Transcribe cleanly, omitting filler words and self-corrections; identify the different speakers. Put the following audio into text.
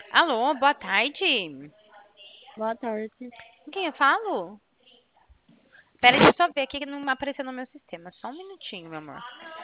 Speaker 1: Alô, boa tarde.
Speaker 2: Boa tarde.
Speaker 1: Com quem eu falo? Pera, deixa eu só ver aqui que não apareceu no meu sistema. Só um minutinho, meu amor.